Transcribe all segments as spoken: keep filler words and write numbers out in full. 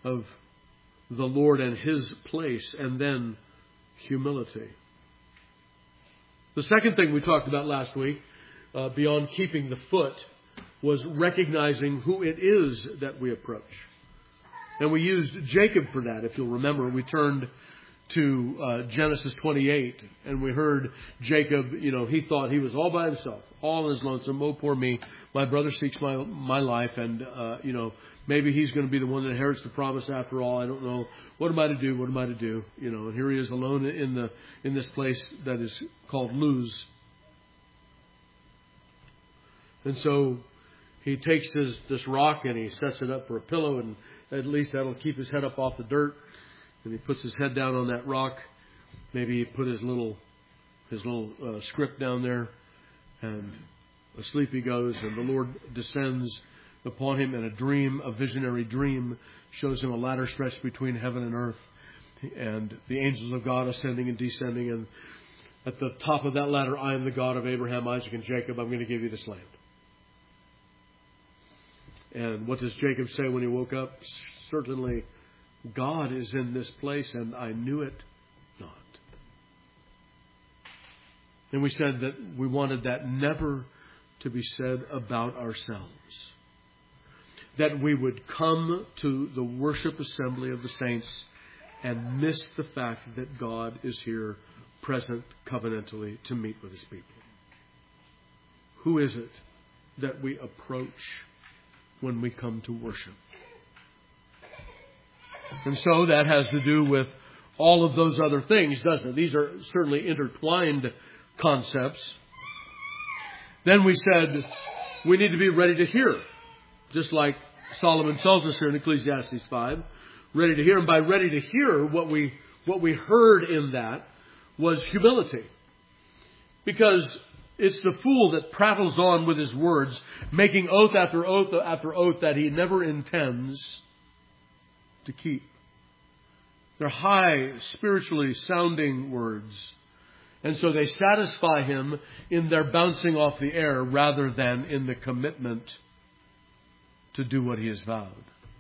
of the Lord and His place, and then humility. The second thing we talked about last week, uh, beyond keeping the foot, was recognizing who it is that we approach. And we used Jacob for that. If you'll remember, we turned to uh, Genesis twenty-eight, and we heard Jacob, you know, he thought he was all by himself, all in his lonesome. Oh, poor me. My brother seeks my my life, and, uh, you know, maybe he's going to be the one that inherits the promise after all. I don't know. What am I to do? What am I to do? You know, and here he is alone in the in this place that is called Luz. And so he takes his this rock and he sets it up for a pillow, and at least that'll keep his head up off the dirt. And he puts his head down on that rock. Maybe he put his little his little uh, script down there, and asleep he goes. And the Lord descends upon him in a dream, a visionary dream, shows him a ladder stretched between heaven and earth, and the angels of God ascending and descending. And at the top of that ladder, I am the God of Abraham, Isaac, and Jacob. I'm going to give you this land. And what does Jacob say when he woke up? Certainly, God is in this place, and I knew it not. And we said that we wanted that never to be said about ourselves. That we would come to the worship assembly of the saints and miss the fact that God is here present covenantally to meet with His people. Who is it that we approach when we come to worship? And so that has to do with all of those other things, doesn't it? These are certainly intertwined concepts. Then we said we need to be ready to hear, just like Solomon tells us here in Ecclesiastes five, ready to hear. And by ready to hear, what we what we heard in that was humility. Because it's the fool that prattles on with his words, making oath after oath after oath that he never intends to keep. They're high, spiritually sounding words. And so they satisfy him in their bouncing off the air rather than in the commitment to do what he has vowed.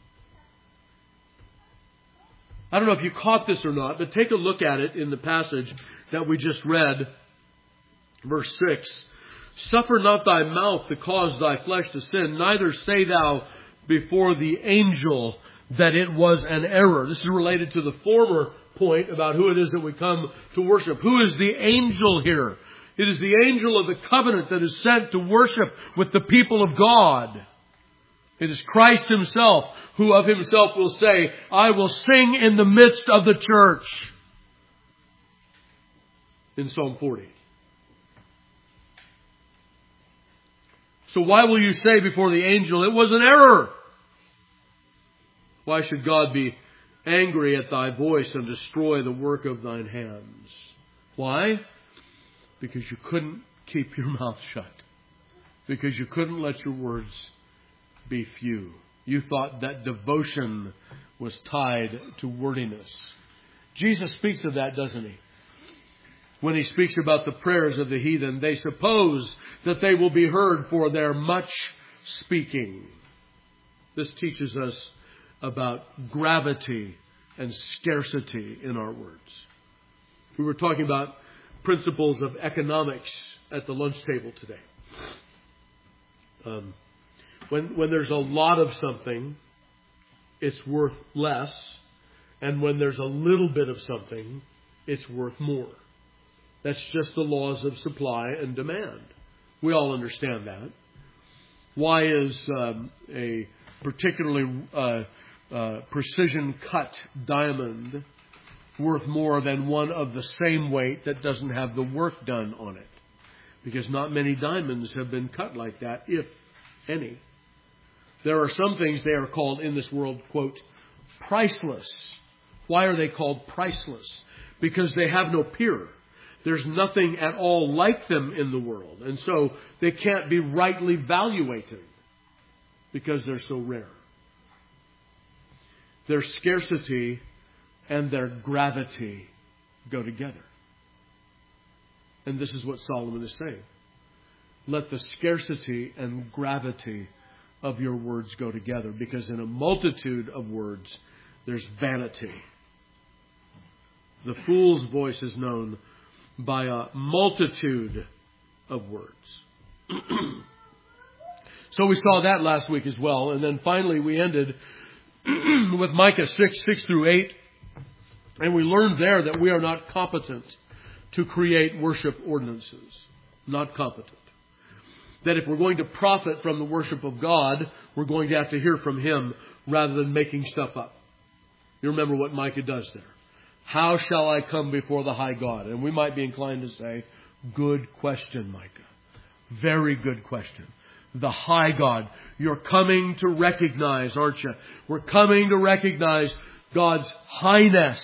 I don't know if you caught this or not, but take a look at it in the passage that we just read. Verse six. Suffer not thy mouth to cause thy flesh to sin, neither say thou before the angel that it was an error. This is related to the former point about who it is that we come to worship. Who is the angel here? It is the angel of the covenant that is sent to worship with the people of God. It is Christ Himself who of Himself will say, I will sing in the midst of the church. In Psalm forty. So why will you say before the angel, it was an error? Why should God be angry at thy voice and destroy the work of thine hands? Why? Because you couldn't keep your mouth shut. Because you couldn't let your words be few. You thought that devotion was tied to wordiness. Jesus speaks of that, doesn't He? When He speaks about the prayers of the heathen, they suppose that they will be heard for their much speaking. This teaches us about gravity and scarcity in our words. We were talking about principles of economics at the lunch table today. Um, when, when there's a lot of something, it's worth less. And when there's a little bit of something, it's worth more. That's just the laws of supply and demand. We all understand that. Why is um, a particularly uh, uh, precision cut diamond worth more than one of the same weight that doesn't have the work done on it? Because not many diamonds have been cut like that, if any. There are some things they are called in this world, quote, priceless. Why are they called priceless? Because they have no peer. There's nothing at all like them in the world. And so they can't be rightly valuated because they're so rare. Their scarcity and their gravity go together. And this is what Solomon is saying. Let the scarcity and gravity of your words go together, because in a multitude of words there's vanity. The fool's voice is known by a multitude of words. So we saw that last week as well. And then finally we ended with Micah six, six through eight. And we learned there that we are not competent to create worship ordinances. Not competent. That if we're going to profit from the worship of God, we're going to have to hear from Him rather than making stuff up. You remember what Micah does there. How shall I come before the high God? And we might be inclined to say, good question, Micah. Very good question. The high God. You're coming to recognize, aren't you? We're coming to recognize God's highness.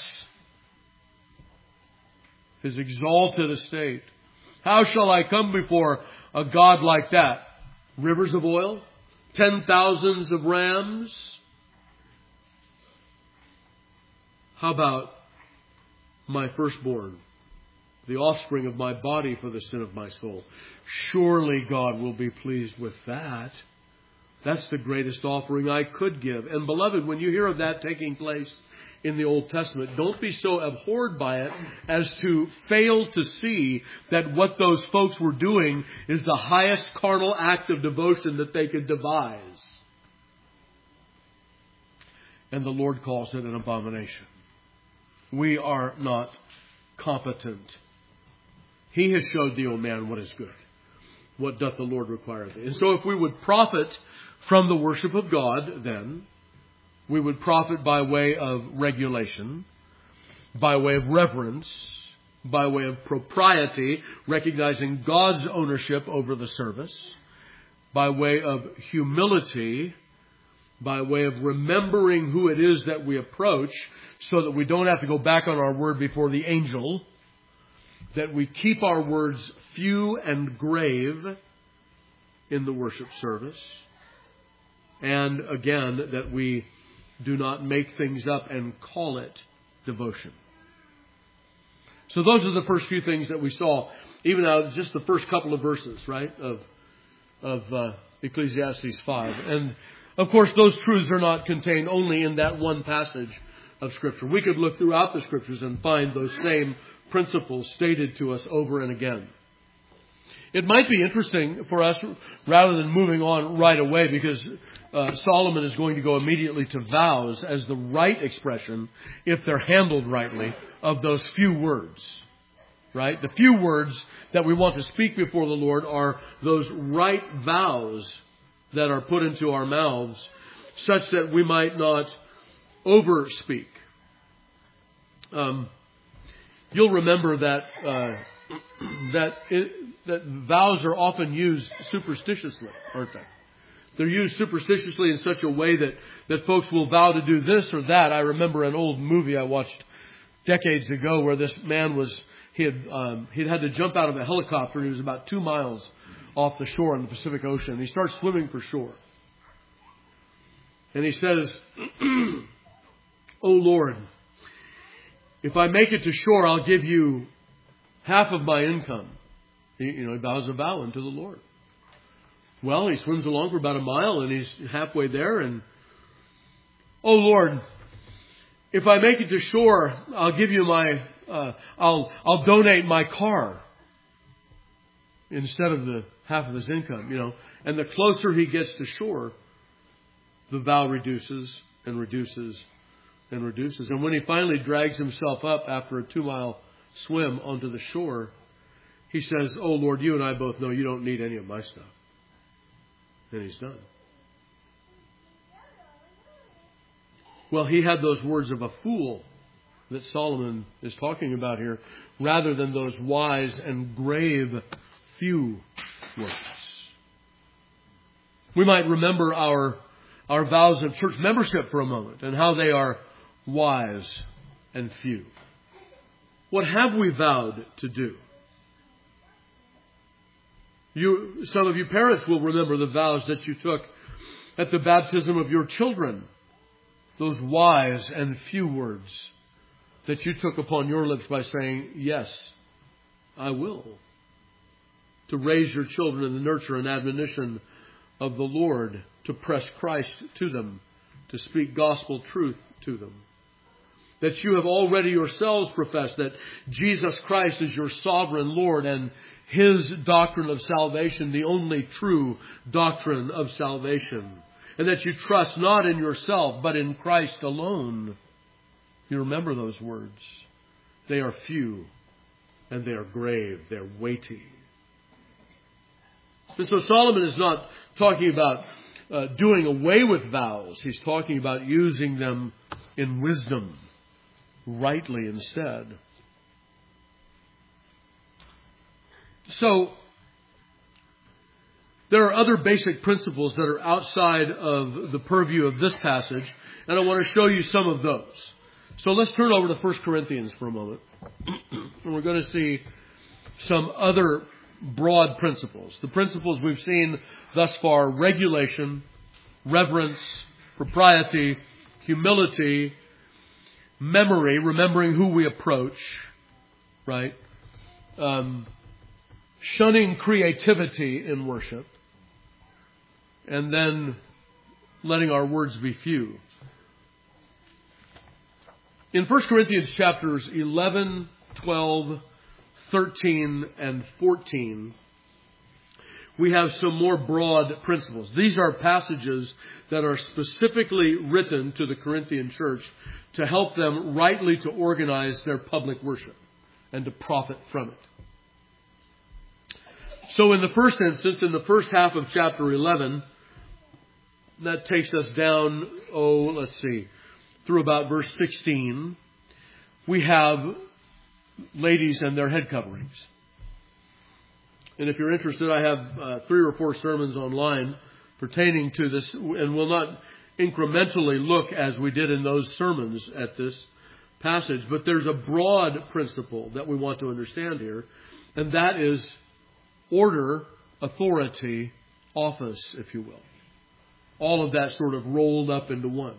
His exalted estate. How shall I come before a God like that? Rivers of oil? Ten thousands of rams? How about my firstborn? The offspring of my body for the sin of my soul. Surely God will be pleased with that. That's the greatest offering I could give. And beloved, when you hear of that taking place in the Old Testament, don't be so abhorred by it as to fail to see that what those folks were doing is the highest carnal act of devotion that they could devise. And the Lord calls it an abomination. We are not competent. He has showed thee, O man, what is good. What doth the Lord require of thee? And so if we would profit from the worship of God, then we would profit by way of regulation, by way of reverence, by way of propriety, recognizing God's ownership over the service, by way of humility, by way of remembering who it is that we approach, so that we don't have to go back on our word before the angel, that we keep our words few and grave in the worship service, and again, that we do not make things up and call it devotion. So those are the first few things that we saw, even out of just the first couple of verses, right, of of uh, Ecclesiastes five. And of course, those truths are not contained only in that one passage of Scripture. We could look throughout the Scriptures and find those same principles stated to us over and again. It might be interesting for us, rather than moving on right away, because uh, Solomon is going to go immediately to vows as the right expression, if they're handled rightly, of those few words. Right? The few words that we want to speak before the Lord are those right vows that are put into our mouths, such that we might not overspeak. Um, you'll remember that uh, that it, that vows are often used superstitiously, aren't they? They're used superstitiously in such a way that, that folks will vow to do this or that. I remember an old movie I watched decades ago where this man was he had um, he'd had to jump out of a helicopter and he was about two miles off the shore in the Pacific Ocean. He starts swimming for shore. And he says, "Oh Lord, if I make it to shore, I'll give you half of my income." He, you know, he vows a vow unto the Lord. Well, he swims along for about a mile and he's halfway there. And, "Oh Lord, if I make it to shore, I'll give you my, uh, I'll, I'll donate my car instead of the half of his income, you know." And the closer he gets to shore, the vow reduces and reduces and reduces. And when he finally drags himself up after a two mile swim onto the shore, he says, "Oh Lord, you and I both know you don't need any of my stuff." And he's done. Well, he had those words of a fool that Solomon is talking about here, rather than those wise and grave few words. We might remember our our vows of church membership for a moment and how they are wise and few. What have we vowed to do? You, some of you parents will remember the vows that you took at the baptism of your children. Those wise and few words that you took upon your lips by saying, "Yes, I will." To raise your children in the nurture and admonition of the Lord, to press Christ to them, to speak gospel truth to them. That you have already yourselves professed that Jesus Christ is your sovereign Lord, and His doctrine of salvation, the only true doctrine of salvation. And that you trust not in yourself, but in Christ alone. You remember those words. They are few, and they are grave, they're weighty. And so Solomon is not talking about uh, doing away with vows. He's talking about using them in wisdom, rightly instead. So, there are other basic principles that are outside of the purview of this passage, and I want to show you some of those. So let's turn over to First Corinthians for a moment. And we're going to see some other broad principles. The principles we've seen thus far: regulation, reverence, propriety, humility, memory, remembering who we approach, right? Um, shunning creativity in worship, and then letting our words be few. In First Corinthians chapters eleven, twelve, thirteen, and fourteen, we have some more broad principles. These are passages that are specifically written to the Corinthian church to help them rightly to organize their public worship and to profit from it. So in the first instance, in the first half of chapter eleven, that takes us down, oh, let's see, through about verse sixteen, we have ladies and their head coverings. And if you're interested, I have uh, three or four sermons online pertaining to this, and we'll not incrementally look as we did in those sermons at this passage, but there's a broad principle that we want to understand here, and that is order, authority, office, if you will. All of that sort of rolled up into one.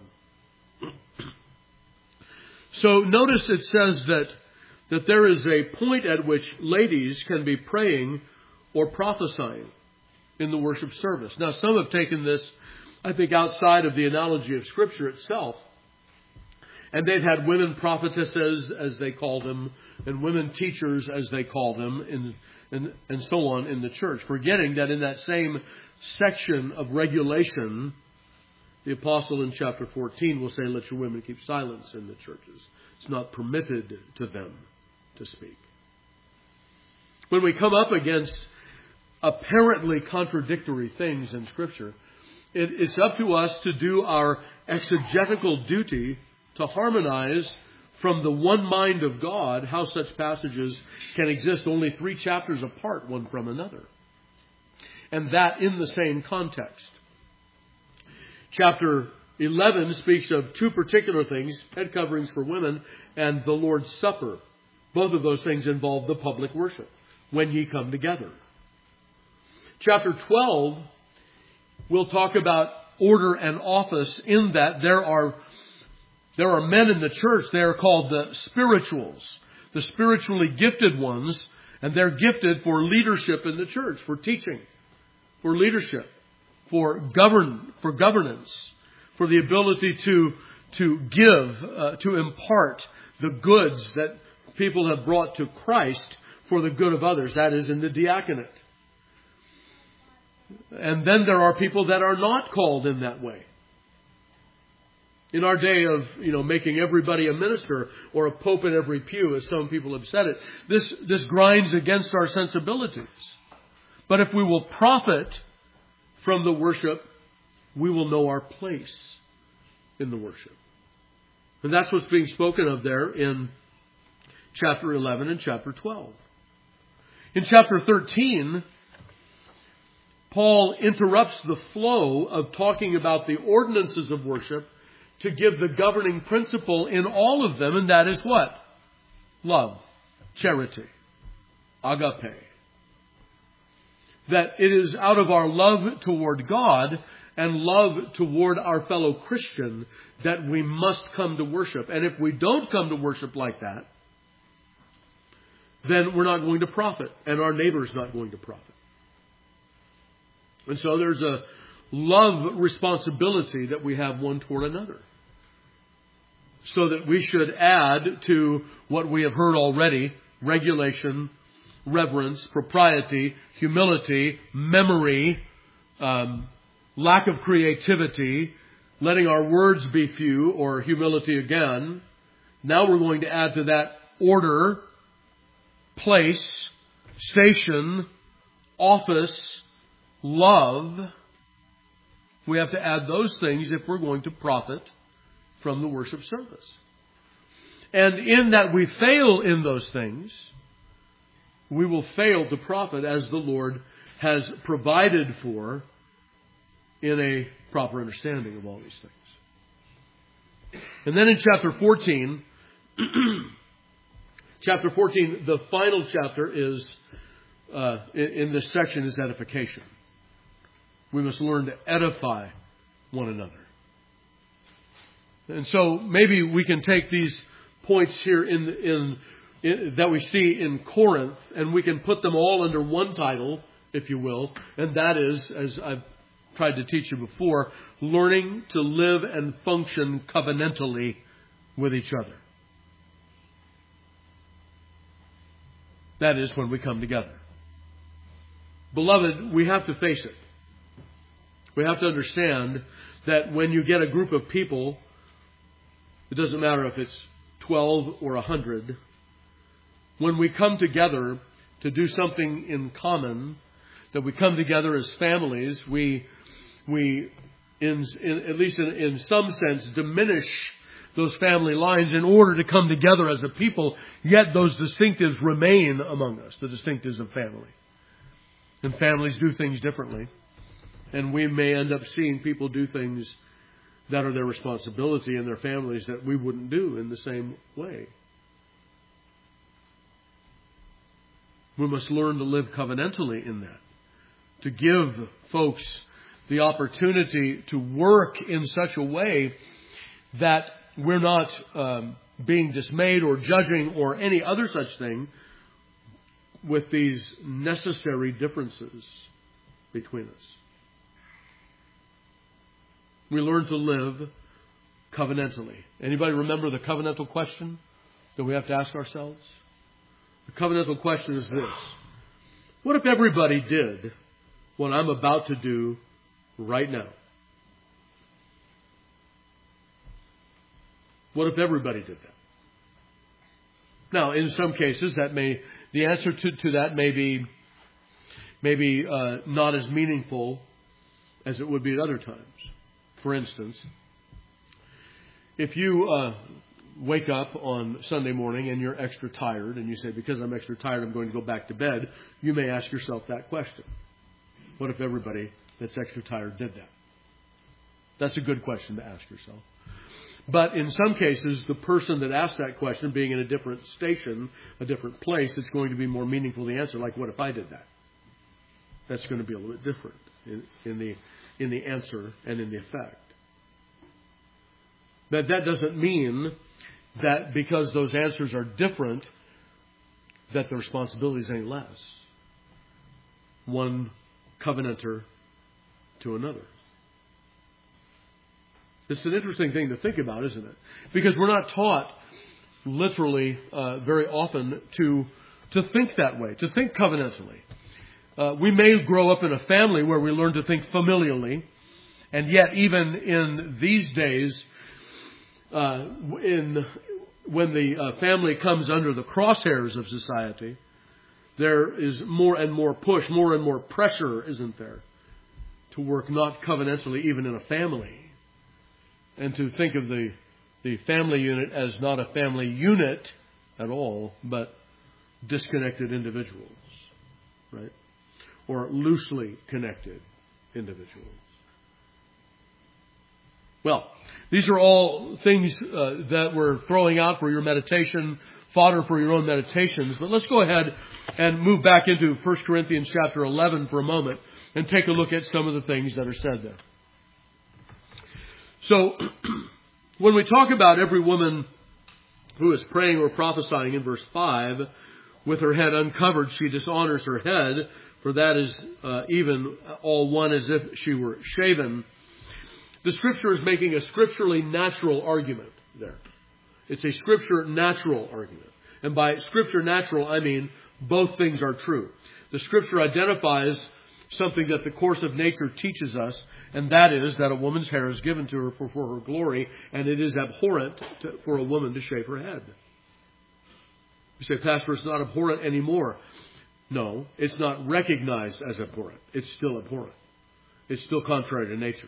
So notice it says that, that there is a point at which ladies can be praying or prophesying in the worship service. Now, some have taken this, I think, outside of the analogy of Scripture itself. And they've had women prophetesses, as they call them, and women teachers, as they call them, in, and, and so on in the church, forgetting that in that same section of regulation, the apostle in chapter fourteen will say, let your women keep silence in the churches. It's not permitted to them to speak. When we come up against apparently contradictory things in Scripture, it, it's up to us to do our exegetical duty to harmonize from the one mind of God how such passages can exist only three chapters apart one from another. And that in the same context. Chapter eleven speaks of two particular things, head coverings for women and the Lord's Supper. Both of those things involve the public worship, when ye come together. Chapter twelve will talk about order and office, in that there are there are men in the church. They are called the spirituals, the spiritually gifted ones, and they're gifted for leadership in the church, for teaching, for leadership, for govern, for governance, for the ability to to give, uh, to impart the goods that people have brought to Christ for the good of others. That is in the diaconate. And then there are people that are not called in that way. In our day of, you know, making everybody a minister or a pope in every pew, as some people have said it, this, this grinds against our sensibilities. But if we will profit from the worship, we will know our place in the worship. And that's what's being spoken of there in chapter eleven and chapter twelve. In chapter thirteen, Paul interrupts the flow of talking about the ordinances of worship to give the governing principle in all of them, and that is what? Love, charity, agape. That it is out of our love toward God and love toward our fellow Christian that we must come to worship. And if we don't come to worship like that, then we're not going to profit, and our neighbor's not going to profit. And so there's a love responsibility that we have one toward another. so that we should add to what we have heard already: regulation, reverence, propriety, humility, memory, um, lack of creativity, letting our words be few, or humility again. Now we're going to add to that order, place, station, office, love. We have to add those things if we're going to profit from the worship service. And in that we fail in those things, we will fail to profit as the Lord has provided for in a proper understanding of all these things. And then in chapter fourteen, chapter fourteen, the final chapter is, uh, in, in this section is edification. We must learn to edify one another. And so maybe we can take these points here in, in, in that we see in Corinth, and we can put them all under one title, if you will, and that is, as I've tried to teach you before, learning to live and function covenantally with each other. That is when we come together. Beloved, we have to face it. We have to understand that when you get a group of people, it doesn't matter if it's twelve or a hundred, when we come together to do something in common, that we come together as families, we, we in, in, at least in, in some sense, diminish those family lines in order to come together as a people, yet those distinctives remain among us, the distinctives of family. And families do things differently. And we may end up seeing people do things that are their responsibility in their families that we wouldn't do in the same way. We must learn to live covenantally in that. To give folks the opportunity to work in such a way that we're not um, being dismayed or judging or any other such thing with these necessary differences between us. We learn to live covenantally. Anybody remember the covenantal question that we have to ask ourselves? The covenantal question is this: what if everybody did what I'm about to do right now? What if everybody did that? Now, in some cases, that may the answer to, to that may be maybe uh, not as meaningful as it would be at other times. For instance, if you uh, wake up on Sunday morning and you're extra tired, and you say, because I'm extra tired, I'm going to go back to bed, you may ask yourself that question. What if everybody that's extra tired did that? That's a good question to ask yourself. But in some cases, the person that asked that question, being in a different station, a different place, it's going to be more meaningful to answer, like, what if I did that? That's going to be a little bit different in, in the in the answer and in the effect. But that doesn't mean that because those answers are different, that the responsibility is any less. One covenanter to another. It's an interesting thing to think about, isn't it? Because we're not taught literally uh, very often to to think that way, to think covenantally. Uh, we may grow up in a family where we learn to think familially, and yet even in these days, uh, in when the uh, family comes under the crosshairs of society, there is more and more push, more and more pressure, isn't there, to work not covenantally even in a family, and to think of the the family unit as not a family unit at all, but disconnected individuals, right? Or loosely connected individuals. Well, these are all things uh, that we're throwing out for your meditation, fodder for your own meditations. But let's go ahead and move back into First Corinthians chapter eleven for a moment and take a look at some of the things that are said there. So, when we talk about every woman who is praying or prophesying in verse five, with her head uncovered, she dishonors her head, for that is uh, even all one as if she were shaven. The Scripture is making a scripturally natural argument there. It's a Scripture natural argument. And by Scripture natural, I mean both things are true. The Scripture identifies something that the course of nature teaches us, and that is that a woman's hair is given to her for, for her glory, and it is abhorrent to, for a woman to shave her head. You say, Pastor, it's not abhorrent anymore. No, it's not recognized as abhorrent. It's still abhorrent. It's still contrary to nature.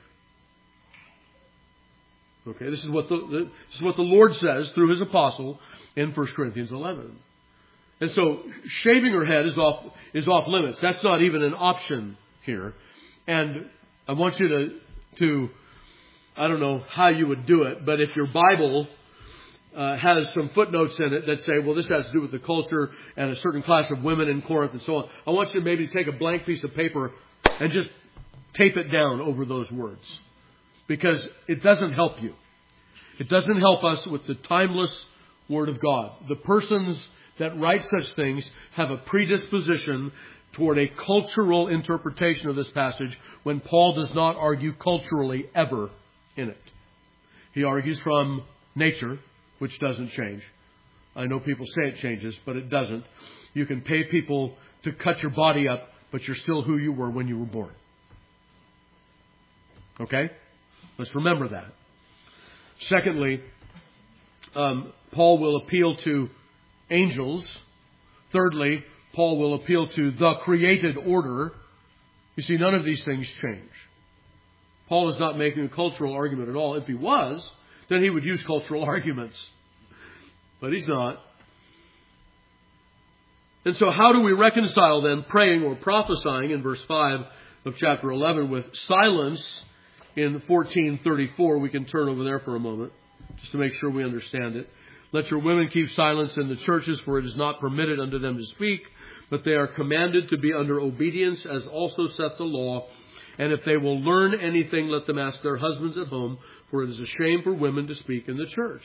Okay, this is what the this is what the Lord says through His apostle in First Corinthians eleven. And so shaving her head is off is off limits. That's not even an option here. And I want you to to I don't know how you would do it, but if your Bible uh, has some footnotes in it that say, well, this has to do with the culture and a certain class of women in Corinth and so on, I want you to maybe take a blank piece of paper and just tape it down over those words. Because it doesn't help you. It doesn't help us with the timeless Word of God. The persons that write such things have a predisposition toward a cultural interpretation of this passage when Paul does not argue culturally ever in it. He argues from nature, which doesn't change. I know people say it changes, but it doesn't. You can pay people to cut your body up, but you're still who you were when you were born. Okay? Let's remember that. Secondly, um, Paul will appeal to angels. Thirdly, Paul will appeal to the created order. You see, none of these things change. Paul is not making a cultural argument at all. If he was, then he would use cultural arguments. But he's not. And so how do we reconcile then praying or prophesying in verse five of chapter eleven with silence in fourteen thirty-four? We can turn over there for a moment just to make sure we understand it. Let your women keep silence in the churches, for it is not permitted unto them to speak, but they are commanded to be under obedience, as also saith the law. And if they will learn anything, let them ask their husbands at home, for it is a shame for women to speak in the church.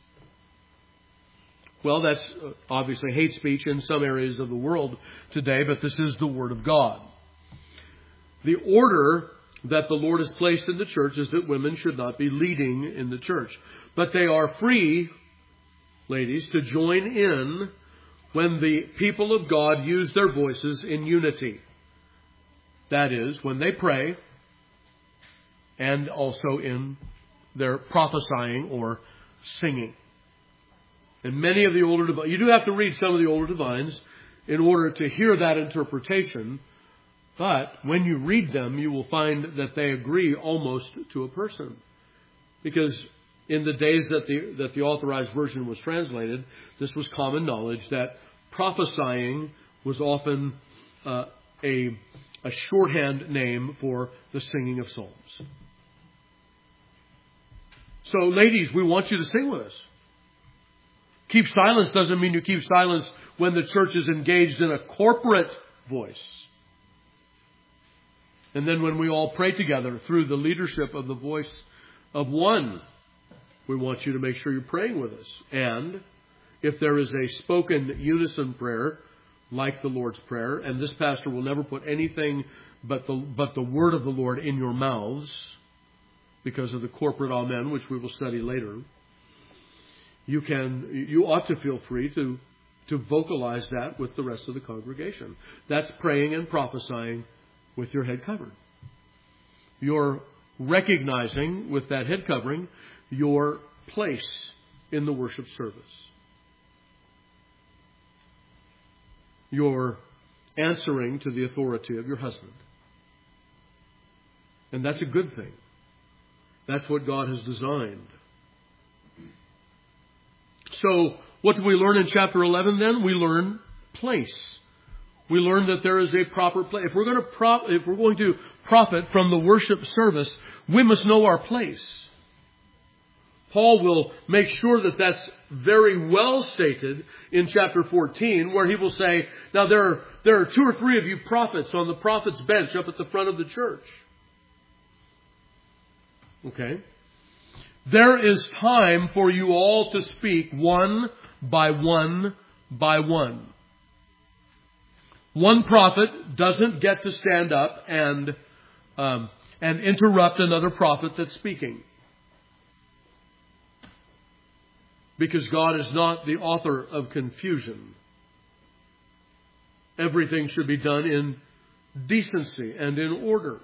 Well, that's obviously hate speech in some areas of the world today, but this is the Word of God. The order that the Lord has placed in the church is that women should not be leading in the church. But they are free, ladies, to join in when the people of God use their voices in unity. That is, when they pray and also in their prophesying or singing. And many of the older divines, you do have to read some of the older divines in order to hear that interpretation. But when you read them, you will find that they agree almost to a person. Because in the days that the that the authorized version was translated, this was common knowledge that prophesying was often uh, a, a shorthand name for the singing of psalms. So, ladies, we want you to sing with us. Keep silence doesn't mean you keep silence when the church is engaged in a corporate voice. And then when we all pray together through the leadership of the voice of one, we want you to make sure you're praying with us. And if there is a spoken unison prayer, like the Lord's Prayer, and this pastor will never put anything but the, but the word of the Lord in your mouths because of the corporate amen, which we will study later, you can, you ought to feel free to, to vocalize that with the rest of the congregation. That's praying and prophesying with your head covered. You're recognizing with that head covering your place in the worship service. You're answering to the authority of your husband. And that's a good thing. That's what God has designed. So, what do we learn in chapter eleven then? We learn place. We learn that there is a proper place. If we're going to prop, if we're going to profit from the worship service, we must know our place. Paul will make sure that that's very well stated in chapter fourteen, where he will say, now there are, there are two or three of you prophets on the prophet's bench up at the front of the church. Okay? There is time for you all to speak one by one by one. One prophet doesn't get to stand up and um, and interrupt another prophet that's speaking. Because God is not the author of confusion. Everything should be done in decency and in order.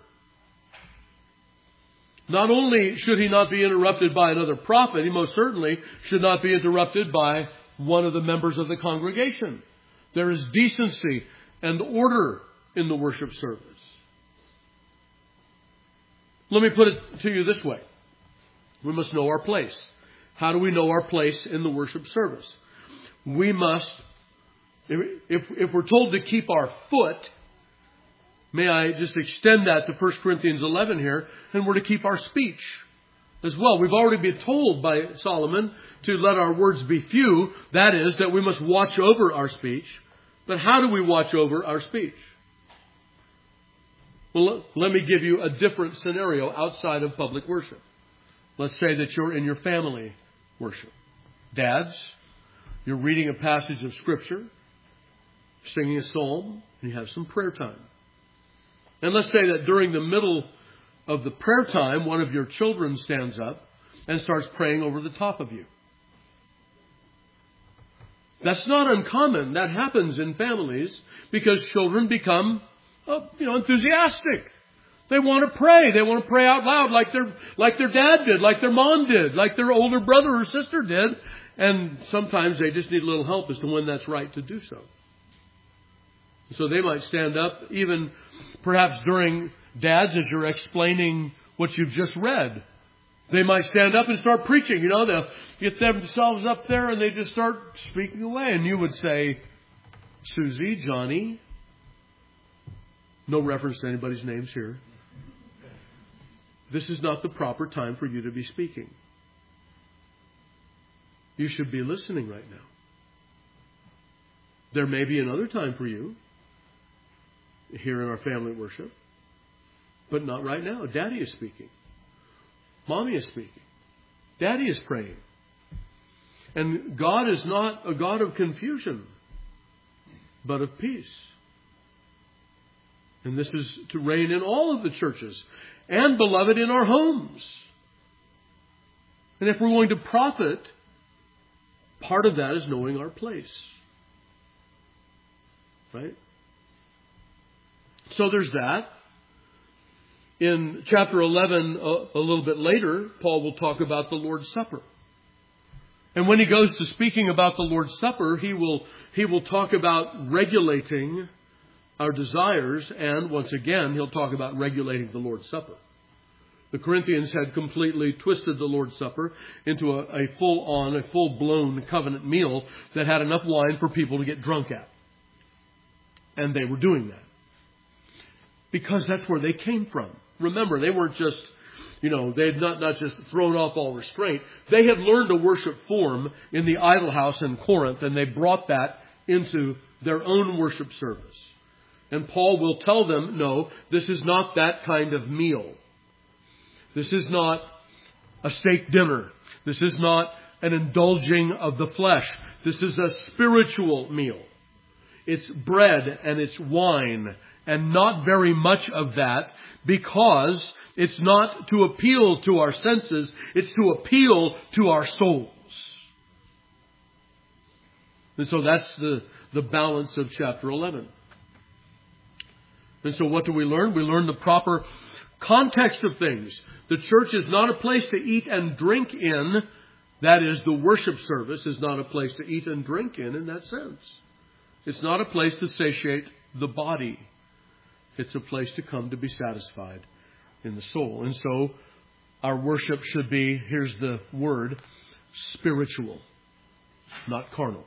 Not only should he not be interrupted by another prophet, he most certainly should not be interrupted by one of the members of the congregation. There is decency and order in the worship service. Let me put it to you this way. We must know our place. How do we know our place in the worship service? We must, if, if we're told to keep our foot, may I just extend that to First Corinthians eleven here, and we're to keep our speech as well. We've already been told by Solomon to let our words be few. That is, that we must watch over our speech. But how do we watch over our speech? Well, let me give you a different scenario outside of public worship. Let's say that you're in your family worship. Dads, you're reading a passage of Scripture, singing a psalm, and you have some prayer time. And let's say that during the middle of the prayer time, one of your children stands up and starts praying over the top of you. That's not uncommon. That happens in families because children become, uh, you know, enthusiastic. They want to pray. They want to pray out loud like their like their dad did, like their mom did, like their older brother or sister did. And sometimes they just need a little help as to when that's right to do so. So they might stand up, even perhaps during dads, as you're explaining what you've just read. They might stand up and start preaching. You know, they'll get themselves up there and they just start speaking away. And you would say, Susie, Johnny, no reference to anybody's names here. This is not the proper time for you to be speaking. You should be listening right now. There may be another time for you here in our family worship, but not right now. Daddy is speaking. Mommy is speaking. Daddy is praying. And God is not a God of confusion, but of peace. And this is to reign in all of the churches and, beloved, in our homes. And if we're going to profit, part of that is knowing our place. Right? So there's that. In chapter eleven, a, a little bit later, Paul will talk about the Lord's Supper. And when he goes to speaking about the Lord's Supper, he will, he will talk about regulating our desires, and once again, he'll talk about regulating the Lord's Supper. The Corinthians had completely twisted the Lord's Supper into a, a full-on, a full-blown covenant meal that had enough wine for people to get drunk at. And they were doing that. Because that's where they came from. Remember, they weren't just, you know, they had not, not just thrown off all restraint. They had learned a worship form in the idol house in Corinth, and they brought that into their own worship service. And Paul will tell them, no, this is not that kind of meal. This is not a steak dinner. This is not an indulging of the flesh. This is a spiritual meal. It's bread and it's wine, and not very much of that, because it's not to appeal to our senses, it's to appeal to our souls. And so that's the, the balance of chapter eleven. And so what do we learn? We learn the proper context of things. The church is not a place to eat and drink in. That is, the worship service is not a place to eat and drink in, in that sense. It's not a place to satiate the body. It's a place to come to be satisfied in the soul. And so our worship should be, here's the word, spiritual, not carnal.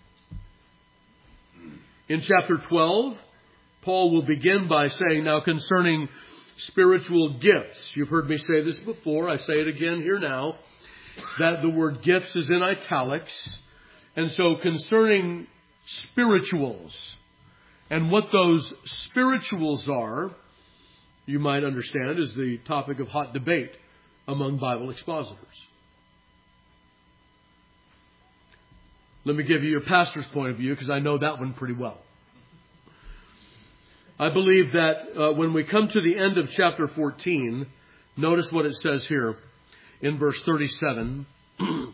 In chapter twelve, Paul will begin by saying, now concerning spiritual gifts. You've heard me say this before. I say it again here now, that the word gifts is in italics. And so concerning spirituals and what those spirituals are, you might understand, is the topic of hot debate among Bible expositors. Let me give you your pastor's point of view, because I know that one pretty well. I believe that uh, when we come to the end of chapter fourteen, notice what it says here in verse thirty-seven.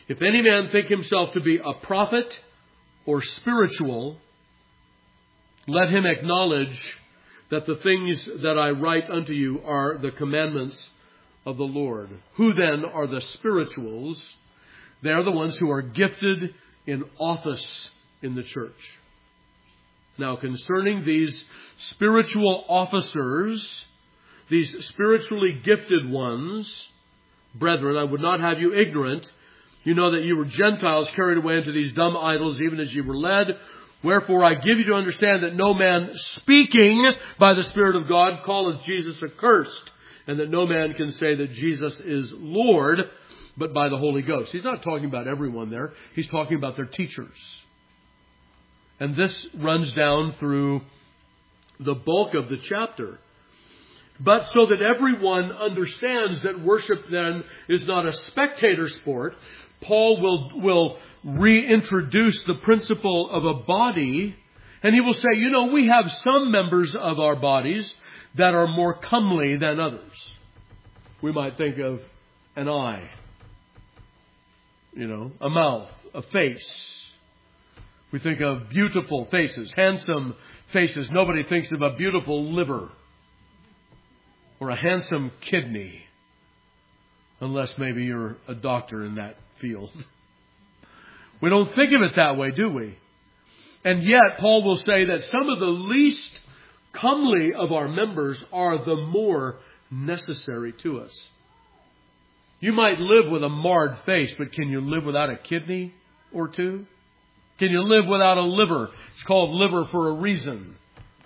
If any man think himself to be a prophet or spiritual, let him acknowledge that the things that I write unto you are the commandments of the Lord. Who then are the spirituals? They are the ones who are gifted in office in the church. Now, concerning these spiritual officers, these spiritually gifted ones, brethren, I would not have you ignorant. You know that you were Gentiles carried away into these dumb idols, even as you were led. Wherefore I give you to understand that no man speaking by the Spirit of God calleth Jesus accursed, and that no man can say that Jesus is Lord, but by the Holy Ghost. He's not talking about everyone there. He's talking about their teachers. And this runs down through the bulk of the chapter. But so that everyone understands that worship then is not a spectator sport, Paul will, will reintroduce the principle of a body. And he will say, you know, we have some members of our bodies that are more comely than others. We might think of an eye, you know, a mouth, a face. We think of beautiful faces, handsome faces. Nobody thinks of a beautiful liver or a handsome kidney, unless maybe you're a doctor in that field. We don't think of it that way, do we? And yet, Paul will say that some of the least comely of our members are the more necessary to us. You might live with a marred face, but can you live without a kidney or two? Can you live without a liver? It's called liver for a reason.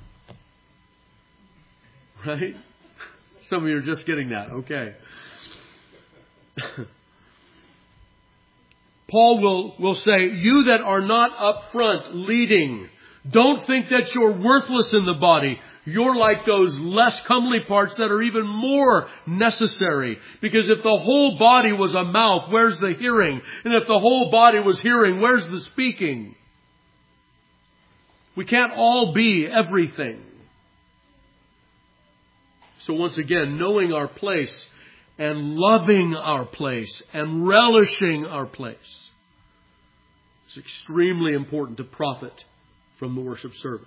Right? Some of you are just getting that. Okay. Paul will, will say, you that are not up front leading, don't think that you're worthless in the body. You're like those less comely parts that are even more necessary. Because if the whole body was a mouth, where's the hearing? And if the whole body was hearing, where's the speaking? We can't all be everything. So once again, knowing our place and loving our place and relishing our place is extremely important to profit from the worship service.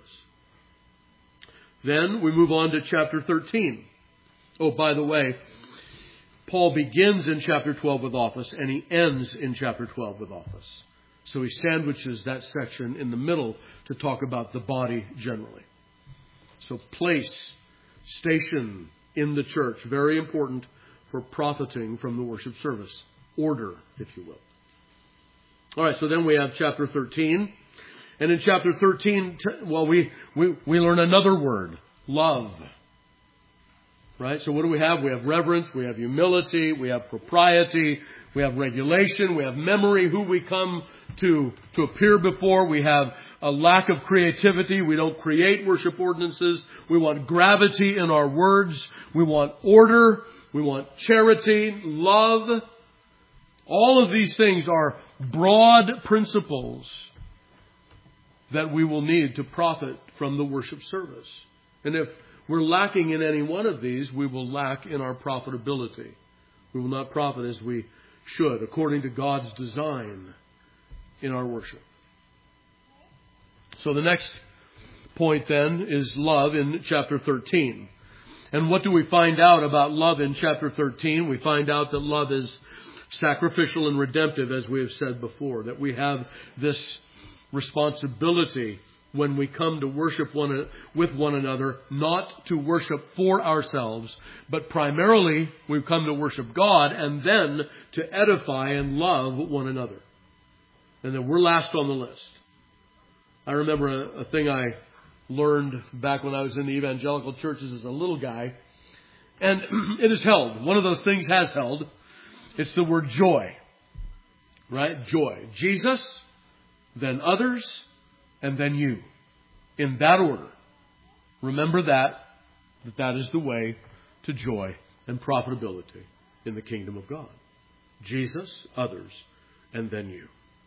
Then we move on to chapter thirteen. Oh, by the way, Paul begins in chapter twelve with office and he ends in chapter twelve with office. So he sandwiches that section in the middle to talk about the body generally. So place, station in the church, very important for profiting from the worship service. Order, if you will. All right, so then we have chapter thirteen. And in chapter thirteen, well, we, we, we learn another word, love. Right? So what do we have? We have reverence, we have humility, we have propriety, we have regulation, we have memory, who we come to, to appear before. We have a lack of creativity. We don't create worship ordinances. We want gravity in our words. We want order. We want charity, love. All of these things are broad principles that we will need to profit from the worship service. And if we're lacking in any one of these, we will lack in our profitability. We will not profit as we should, according to God's design in our worship. So the next point then is love in chapter thirteen. And what do we find out about love in chapter thirteen? We find out that love is sacrificial and redemptive, as we have said before, that we have this responsibility when we come to worship one with one another, not to worship for ourselves, but primarily we've come to worship God and then to edify and love one another. And then we're last on the list. I remember a, a thing I learned back when I was in the evangelical churches as a little guy, and it is held. One of those things has held. It's the word joy. Right? Joy. Jesus, then others, and then you. In that order. Remember that, that that is the way to joy and profitability in the kingdom of God. Jesus, others, and then you.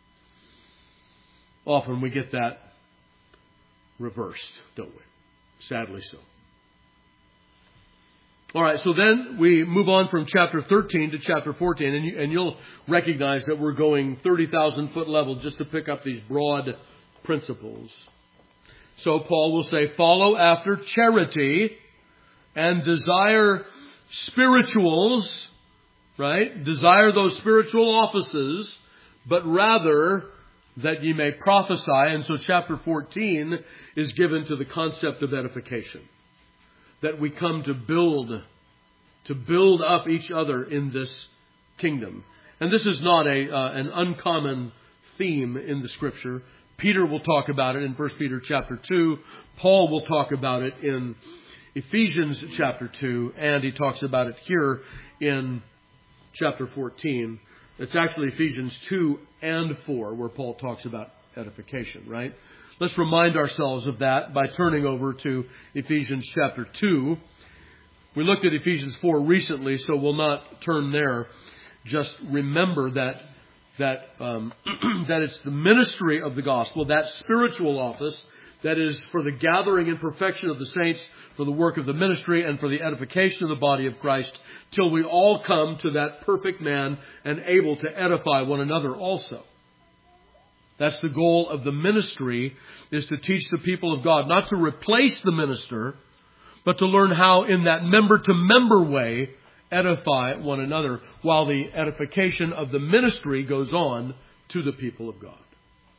Often we get that reversed, don't we? Sadly so. All right, so then we move on from chapter thirteen to chapter fourteen, and, you, and you'll recognize that we're going thirty thousand foot level just to pick up these broad principles. So Paul will say, follow after charity and desire spirituals, right? Desire those spiritual offices, but rather that ye may prophesy. And so chapter fourteen is given to the concept of edification. That we come to build, to build up each other in this kingdom. And this is not a uh, an uncommon theme in the Scripture. Peter will talk about it in First Peter chapter two. Paul will talk about it in Ephesians chapter two. And he talks about it here in chapter fourteen. It's actually Ephesians two and four where Paul talks about edification, right? Let's remind ourselves of that by turning over to Ephesians chapter two. We looked at Ephesians four recently, so we'll not turn there. Just remember that that um, that it's the ministry of the gospel, that spiritual office that is for the gathering and perfection of the saints, for the work of the ministry, and for the edification of the body of Christ, till we all come to that perfect man and able to edify one another also. That's the goal of the ministry, is to teach the people of God, not to replace the minister, but to learn how in that member-to-member way edify one another, while the edification of the ministry goes on to the people of God.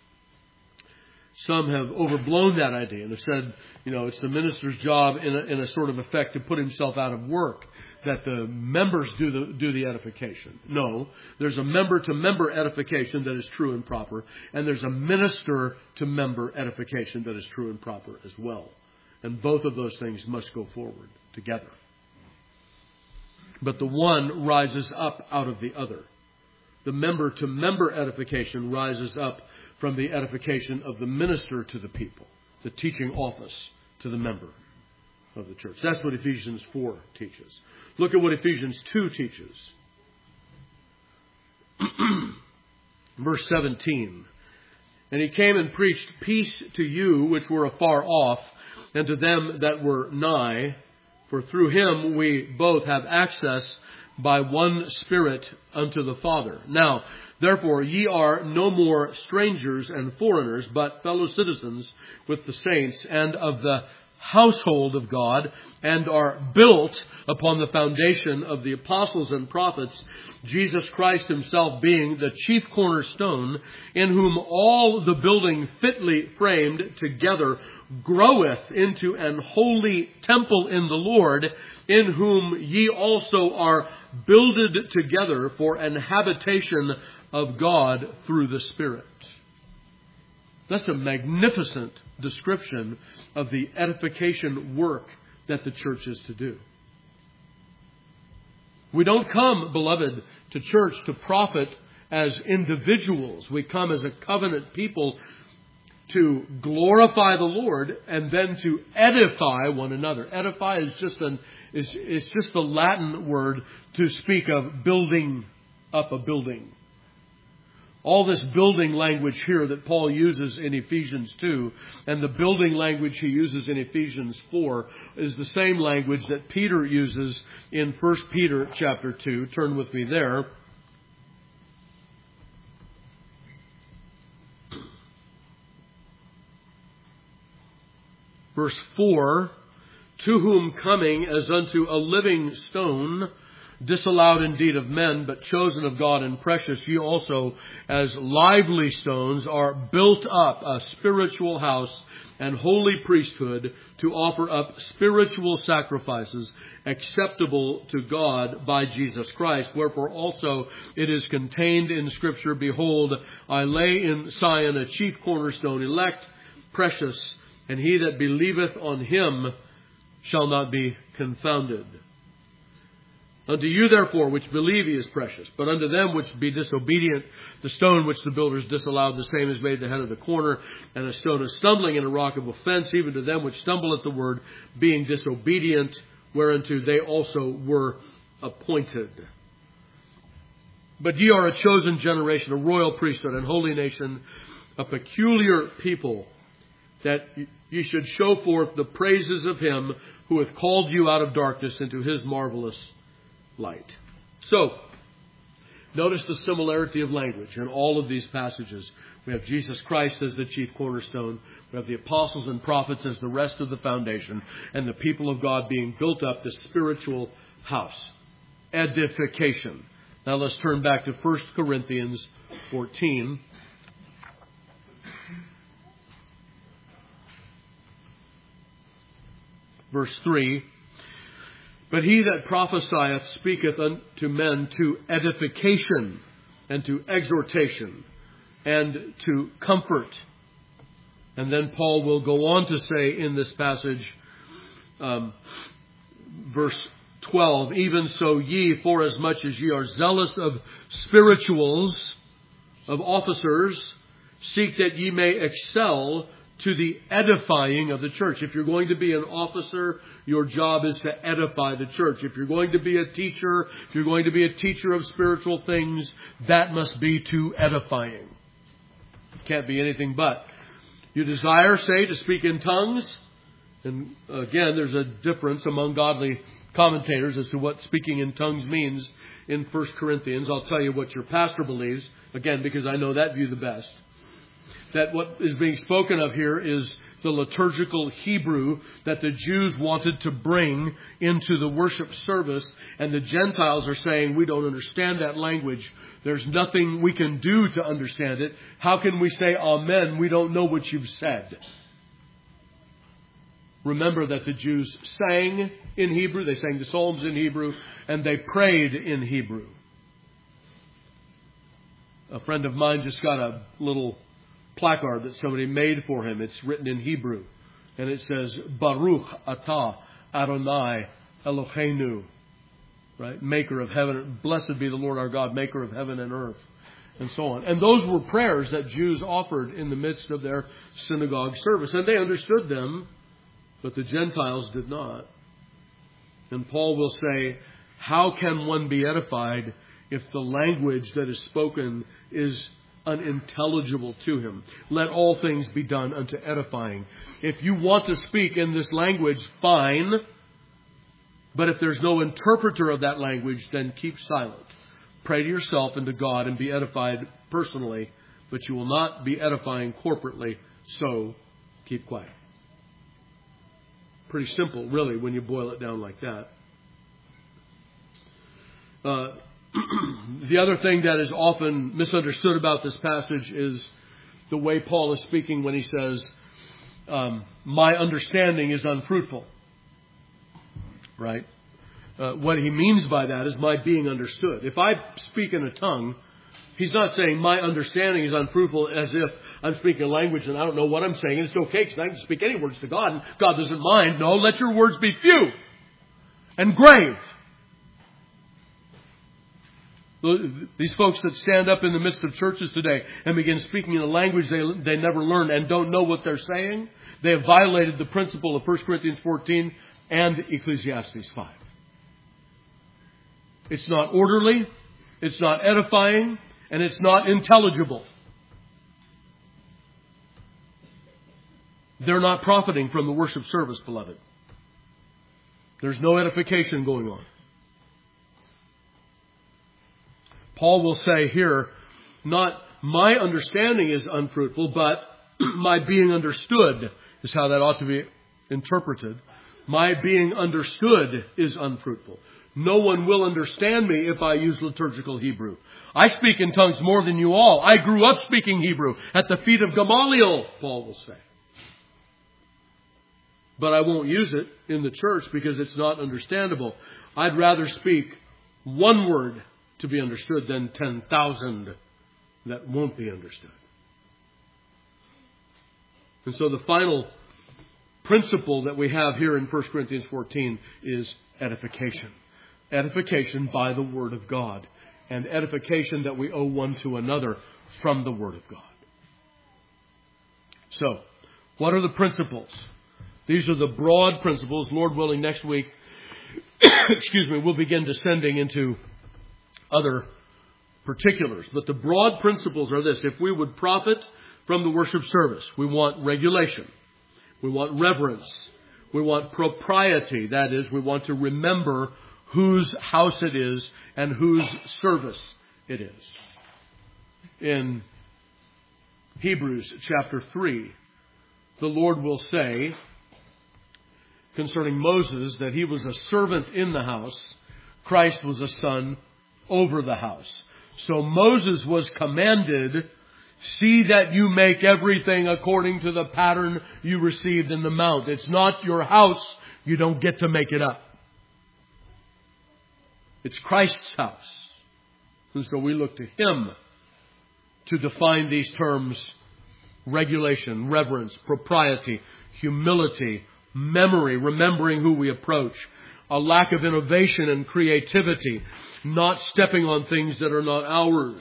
Some have overblown that idea and have said, you know, it's the minister's job in a, in a sort of effect to put himself out of work, that the members do the do the edification. No, there's a member-to-member edification that is true and proper, and there's a minister-to-member edification that is true and proper as well. And both of those things must go forward together. But the one rises up out of the other. The member-to-member edification rises up from the edification of the minister to the people, the teaching office to the member of the church. That's what Ephesians four teaches. Look at what Ephesians two teaches. Verse seventeen. And he came and preached peace to you which were afar off, and to them that were nigh. For through him we both have access by one Spirit unto the Father. Now, therefore, ye are no more strangers and foreigners, but fellow citizens with the saints and of the household of God, and are built upon the foundation of the apostles and prophets, Jesus Christ himself being the chief cornerstone, in whom all the building fitly framed together groweth into an holy temple in the Lord, in whom ye also are builded together for an habitation of God through the Spirit. That's a magnificent description of the edification work that the church is to do. We don't come, beloved, to church to profit as individuals. We come as a covenant people to glorify the Lord and then to edify one another. Edify is just an is it's just the Latin word to speak of building up a building. All this building language here that Paul uses in Ephesians two and the building language he uses in Ephesians four is the same language that Peter uses in First Peter chapter two. Turn with me there. Verse four, to whom coming as unto a living stone, disallowed indeed of men, but chosen of God and precious, ye also as lively stones are built up a spiritual house and holy priesthood, to offer up spiritual sacrifices acceptable to God by Jesus Christ. Wherefore also it is contained in Scripture, behold, I lay in Sion a chief cornerstone, elect, precious, and he that believeth on him shall not be confounded. Unto you, therefore, which believe, he is precious. But unto them which be disobedient, the stone which the builders disallowed, the same is made the head of the corner, and a stone of stumbling and a rock of offense, even to them which stumble at the word, being disobedient, whereunto they also were appointed. But ye are a chosen generation, a royal priesthood, and holy nation, a peculiar people, that ye should show forth the praises of him who hath called you out of darkness into His marvelous light. So, notice the similarity of language in all of these passages. We have Jesus Christ as the chief cornerstone. We have the apostles and prophets as the rest of the foundation. And the people of God being built up, the spiritual house. Edification. Now let's turn back to First Corinthians fourteen. Verse three. But he that prophesieth speaketh unto men to edification and to exhortation and to comfort. And then Paul will go on to say in this passage, um, verse twelve, even so ye, forasmuch as ye are zealous of spirituals, of officers, seek that ye may excel to the edifying of the church. If you're going to be an officer, your job is to edify the church. If you're going to be a teacher, if you're going to be a teacher of spiritual things, that must be to edifying. It can't be anything but. You desire, say, to speak in tongues. And again, there's a difference among godly commentators as to what speaking in tongues means in First Corinthians. I'll tell you what your pastor believes, again, because I know that view the best. That what is being spoken of here is the liturgical Hebrew that the Jews wanted to bring into the worship service. And the Gentiles are saying, we don't understand that language. There's nothing we can do to understand it. How can we say amen? We don't know what you've said. Remember that the Jews sang in Hebrew. They sang the Psalms in Hebrew. And they prayed in Hebrew. A friend of mine just got a little placard that somebody made for him. It's written in Hebrew. And it says, Baruch atah Adonai Eloheinu. Right? Maker of heaven. Blessed be the Lord our God, maker of heaven and earth. And so on. And those were prayers that Jews offered in the midst of their synagogue service. And they understood them, but the Gentiles did not. And Paul will say, how can one be edified if the language that is spoken is unintelligible to him? Let all things be done unto edifying. If you want to speak in this language, fine. But if there's no interpreter of that language, then keep silent. Pray to yourself and to God and be edified personally, but you will not be edifying corporately, so keep quiet. Pretty simple, really, when you boil it down like that. Uh, the other thing that is often misunderstood about this passage is the way Paul is speaking when he says, um, my understanding is unfruitful. Right? Uh, what he means by that is my being understood. If I speak in a tongue, he's not saying my understanding is unfruitful as if I'm speaking a language and I don't know what I'm saying. And it's okay because I can speak any words to God and God doesn't mind. No, let your words be few and grave. These folks that stand up in the midst of churches today and begin speaking in a language they, they never learned and don't know what they're saying, they have violated the principle of First Corinthians fourteen and Ecclesiastes five. It's not orderly, it's not edifying, and it's not intelligible. They're not profiting from the worship service, beloved. There's no edification going on. Paul will say here, not my understanding is unfruitful, but my being understood is how that ought to be interpreted. My being understood is unfruitful. No one will understand me if I use liturgical Hebrew. I speak in tongues more than you all. I grew up speaking Hebrew at the feet of Gamaliel, Paul will say. But I won't use it in the church because it's not understandable. I'd rather speak one word to be understood than ten thousand that won't be understood. And so the final principle that we have here in First Corinthians fourteen is edification. Edification by the Word of God. And edification that we owe one to another from the Word of God. So, what are the principles? These are the broad principles. Lord willing, next week, excuse me, we'll begin descending into other particulars. But the broad principles are this. If we would profit from the worship service, we want regulation. We want reverence. We want propriety. That is, we want to remember whose house it is and whose service it is. In Hebrews chapter three, the Lord will say concerning Moses that he was a servant in the house. Christ was a son over the house. So Moses was commanded, see that you make everything according to the pattern you received in the mount. It's not your house. You don't get to make it up. It's Christ's house. And so we look to Him to define these terms: regulation, reverence, propriety, humility, memory, remembering who we approach, a lack of innovation and creativity, not stepping on things that are not ours,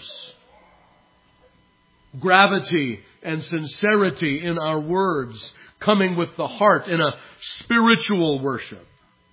gravity and sincerity in our words, coming with the heart in a spiritual worship.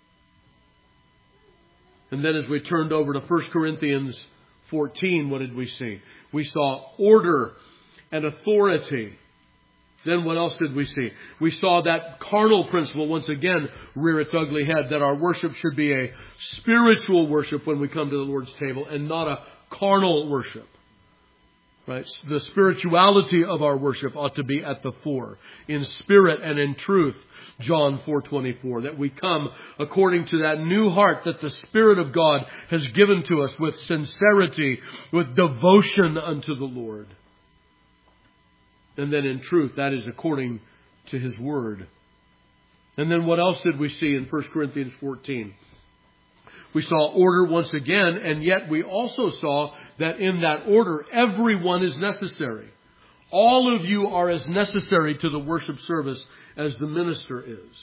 And then as we turned over to First Corinthians fourteen, what did we see? We saw order and authority. Then what else did we see? We saw that carnal principle once again rear its ugly head, that our worship should be a spiritual worship when we come to the Lord's table and not a carnal worship. Right? The spirituality of our worship ought to be at the fore, in spirit and in truth. John four twenty-four, that we come according to that new heart that the Spirit of God has given to us, with sincerity, with devotion unto the Lord. And then in truth, that is according to His Word. And then what else did we see in First Corinthians fourteen? We saw order once again, and yet we also saw that in that order, everyone is necessary. All of you are as necessary to the worship service as the minister is.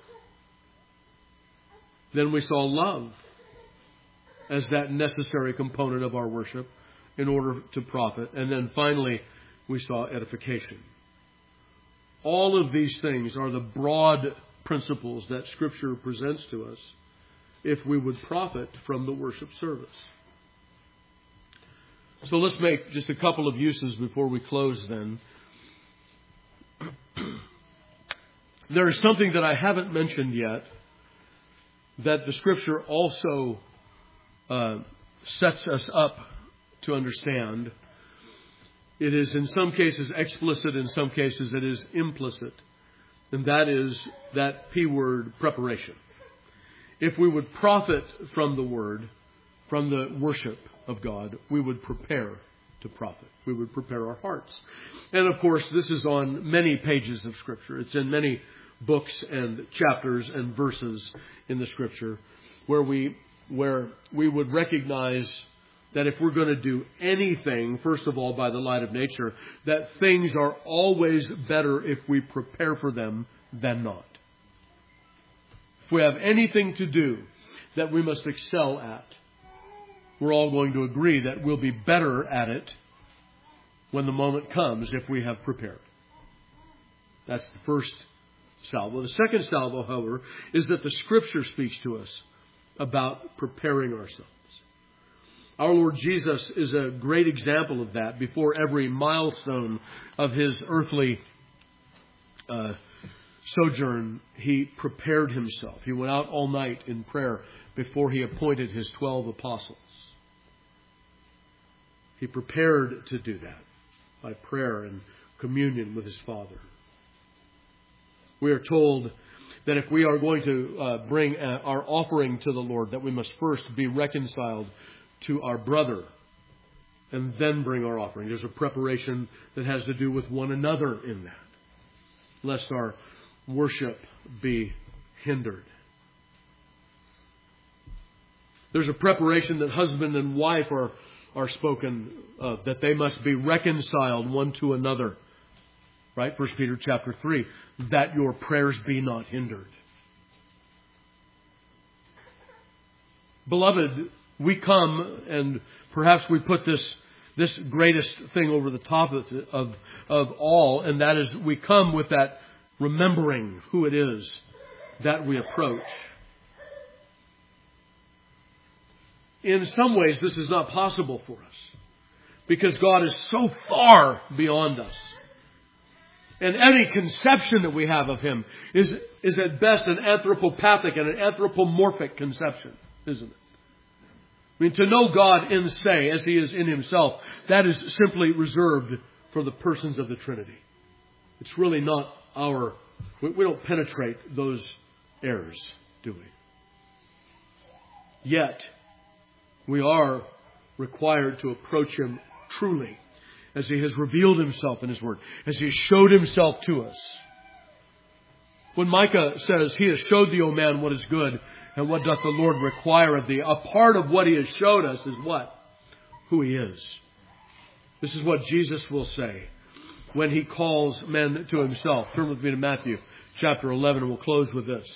Then we saw love as that necessary component of our worship in order to profit. And then finally, we saw edification. All of these things are the broad principles that Scripture presents to us if we would profit from the worship service. So let's make just a couple of uses before we close then. There is something that I haven't mentioned yet that the Scripture also uh, sets us up to understand. It is in some cases explicit, in some cases it is implicit. And that is that P word, preparation. If we would profit from the Word, from the worship of God, we would prepare to profit. We would prepare our hearts. And of course, this is on many pages of Scripture. It's in many books and chapters and verses in the Scripture where we where we would recognize that if we're going to do anything, first of all, by the light of nature, that things are always better if we prepare for them than not. If we have anything to do that we must excel at, we're all going to agree that we'll be better at it when the moment comes if we have prepared. That's the first salvo. The second salvo, however, is that the Scripture speaks to us about preparing ourselves. Our Lord Jesus is a great example of that. Before every milestone of His earthly uh, sojourn, He prepared Himself. He went out all night in prayer before He appointed His twelve apostles. He prepared to do that by prayer and communion with His Father. We are told that if we are going to uh, bring uh, our offering to the Lord, that we must first be reconciled to our brother and then bring our offering. There's a preparation that has to do with one another in that, lest our worship be hindered. There's a preparation that husband and wife are, are spoken of, that they must be reconciled one to another. Right? First Peter chapter three, that your prayers be not hindered. Beloved, we come and perhaps we put this this greatest thing over the top of, of, of all, and that is we come with that remembering who it is that we approach. In some ways, this is not possible for us because God is so far beyond us. And any conception that we have of Him is, is at best an anthropopathic and an anthropomorphic conception, isn't it? I mean, to know God in se, as He is in Himself, that is simply reserved for the persons of the Trinity. It's really not our... We, we don't penetrate those errors, do we? Yet, we are required to approach Him truly, as He has revealed Himself in His Word, as He has showed Himself to us. When Micah says, He has showed thee, O man, what is good, and what doth the Lord require of thee, a part of what He has showed us is what? Who He is. This is what Jesus will say when He calls men to Himself. Turn with me to Matthew chapter eleven, and we'll close with this.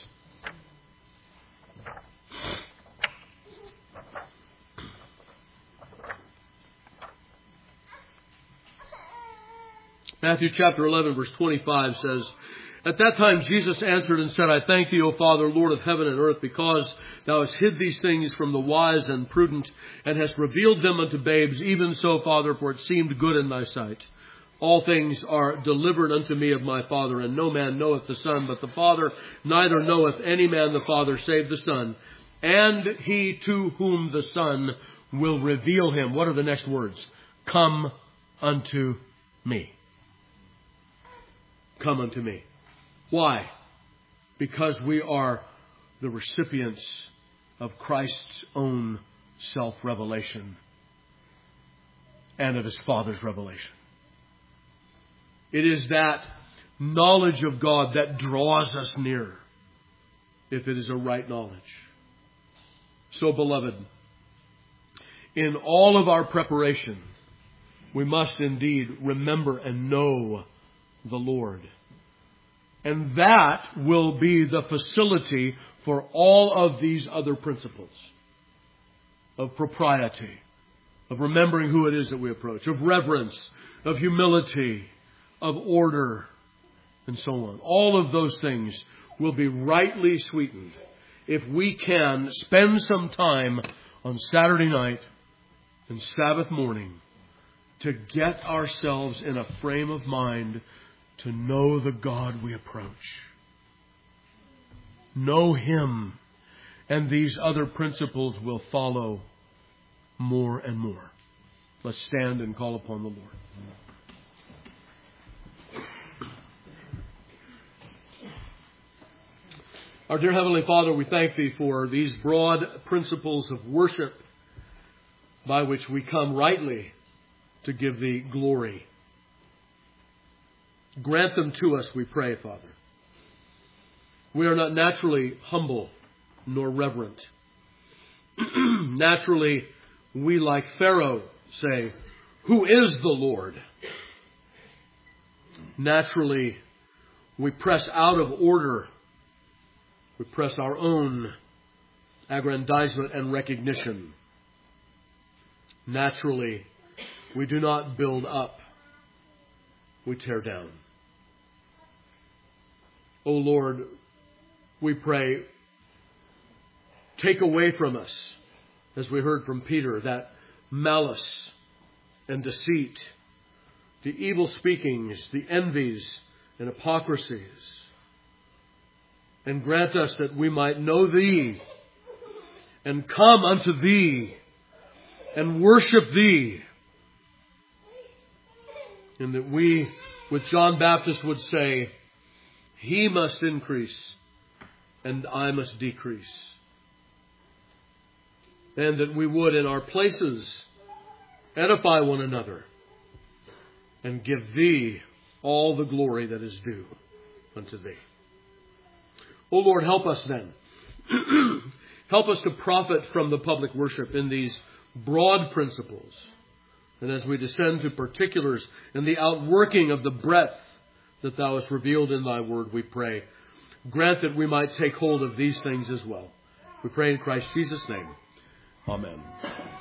Matthew chapter eleven, verse twenty-five says, At that time Jesus answered and said, I thank thee, O Father, Lord of heaven and earth, because thou hast hid these things from the wise and prudent, and hast revealed them unto babes. Even so, Father, for it seemed good in thy sight. All things are delivered unto me of my Father, and no man knoweth the Son but the Father, neither knoweth any man the Father save the Son, and he to whom the Son will reveal him. What are the next words? Come unto me. Come unto me. Why? Because we are the recipients of Christ's own self-revelation and of His Father's revelation. It is that knowledge of God that draws us near, if it is a right knowledge. So, beloved, in all of our preparation, we must indeed remember and know the Lord. And that will be the facility for all of these other principles of propriety, of remembering who it is that we approach, of reverence, of humility, of order, and so on. All of those things will be rightly sweetened if we can spend some time on Saturday night and Sabbath morning to get ourselves in a frame of mind to know the God we approach. Know Him, and these other principles will follow more and more. Let's stand and call upon the Lord. Our dear Heavenly Father, we thank Thee for these broad principles of worship by which we come rightly to give Thee glory. Grant them to us, we pray, Father. We are not naturally humble nor reverent. Naturally, we, like Pharaoh, say, Who is the Lord? Naturally, we press out of order. We press our own aggrandizement and recognition. Naturally, we do not build up. We tear down. O Lord, we pray, take away from us, as we heard from Peter, that malice and deceit, the evil speakings, the envies and hypocrisies, and grant us that we might know Thee and come unto Thee and worship Thee, and that we, with John Baptist, would say, He must increase and I must decrease. And that we would in our places edify one another and give Thee all the glory that is due unto Thee. O Lord, help us then. Help us to profit from the public worship in these broad principles. And as we descend to particulars in the outworking of the breadth that Thou hast revealed in Thy word, we pray, grant that we might take hold of these things as well. We pray in Christ Jesus' name. Amen.